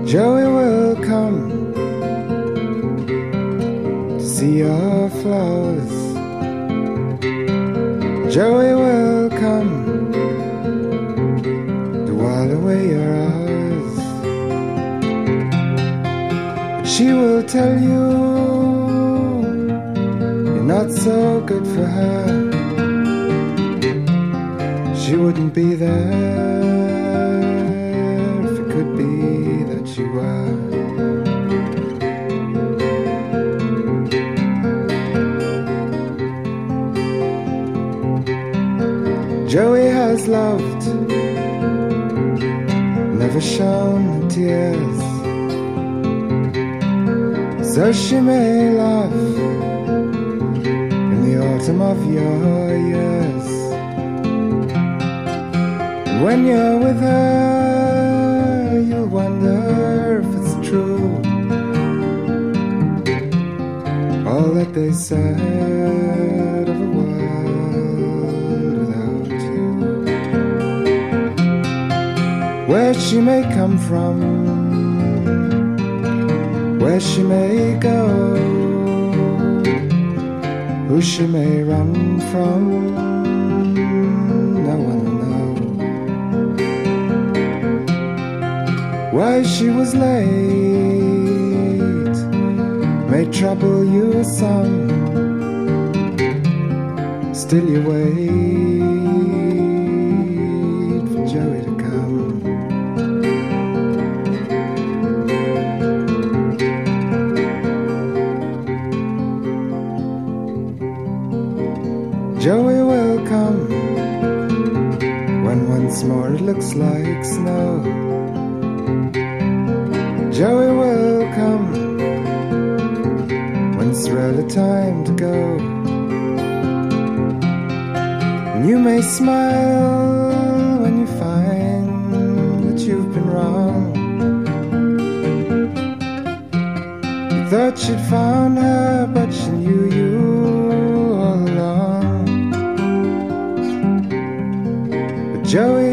Joey will come to see your flowers. Joey will come to while away your hours. But she will tell you you're not so good for her. She wouldn't be there if it could be that you were. Joey has loved, never shown the tears, so she may laugh in the autumn of your years. And when you're with her, you'll wonder if it's true, all that they said of a world without you. Where she may come from, where she may go, who she may run from, no one will know. Why she was late may trouble you some, still you wait for Joey to come. Joey will come when once more it looks like snow. Joey will come when it's really time to go. And you may smile when you find that you've been wrong. You thought she'd found her, but she knew you all along. Joey